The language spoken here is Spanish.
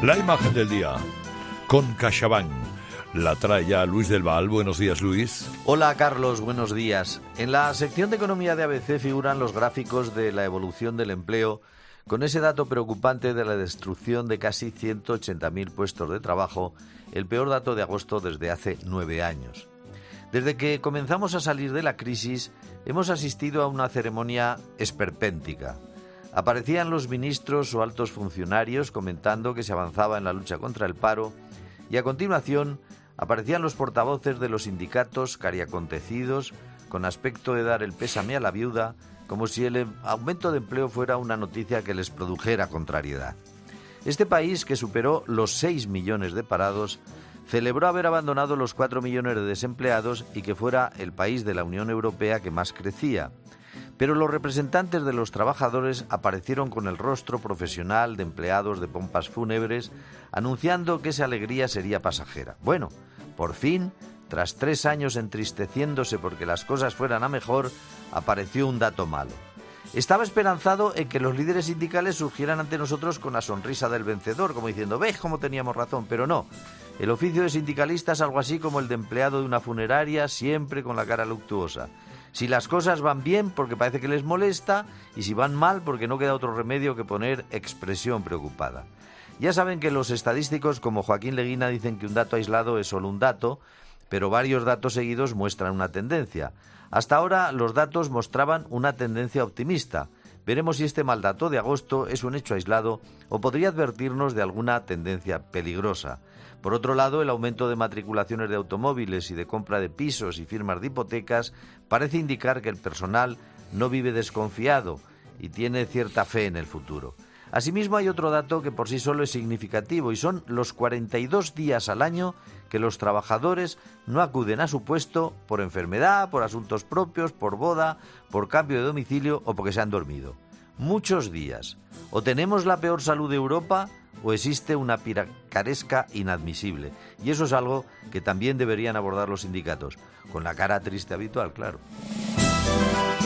La imagen del día con CaixaBank. La trae ya Luis del Val. Buenos días, Luis. Hola, Carlos. Buenos días. En la sección de Economía de ABC figuran los gráficos de la evolución del empleo, con ese dato preocupante de la destrucción de casi 180.000 puestos de trabajo, el peor dato de agosto desde hace 9 años. Desde que comenzamos a salir de la crisis, hemos asistido a una ceremonia esperpéntica. Aparecían los ministros o altos funcionarios comentando que se avanzaba en la lucha contra el paro y a continuación aparecían los portavoces de los sindicatos cariacontecidos con aspecto de dar el pésame a la viuda, como si el aumento de empleo fuera una noticia que les produjera contrariedad. Este país, que superó los 6 millones de parados, celebró haber abandonado los 4 millones de desempleados y que fuera el país de la Unión Europea que más crecía. Pero los representantes de los trabajadores aparecieron con el rostro profesional de empleados de pompas fúnebres, anunciando que esa alegría sería pasajera. Bueno, por fin, tras 3 años entristeciéndose porque las cosas fueran a mejor, apareció un dato malo. Estaba esperanzado en que los líderes sindicales surgieran ante nosotros con la sonrisa del vencedor, como diciendo, ¿ves cómo teníamos razón? Pero no. El oficio de sindicalista es algo así como el de empleado de una funeraria, siempre con la cara luctuosa. Si las cosas van bien, porque parece que les molesta, y si van mal, porque no queda otro remedio que poner expresión preocupada. Ya saben que los estadísticos como Joaquín Leguina dicen que un dato aislado es solo un dato, pero varios datos seguidos muestran una tendencia. Hasta ahora los datos mostraban una tendencia optimista. Veremos si este mal dato de agosto es un hecho aislado o podría advertirnos de alguna tendencia peligrosa. Por otro lado, el aumento de matriculaciones de automóviles y de compra de pisos y firmas de hipotecas parece indicar que el personal no vive desconfiado y tiene cierta fe en el futuro. Asimismo, hay otro dato que por sí solo es significativo y son los 42 días al año que los trabajadores no acuden a su puesto por enfermedad, por asuntos propios, por boda, por cambio de domicilio o porque se han dormido. Muchos días. O tenemos la peor salud de Europa o existe una picaresca inadmisible. Y eso es algo que también deberían abordar los sindicatos, con la cara triste habitual, claro.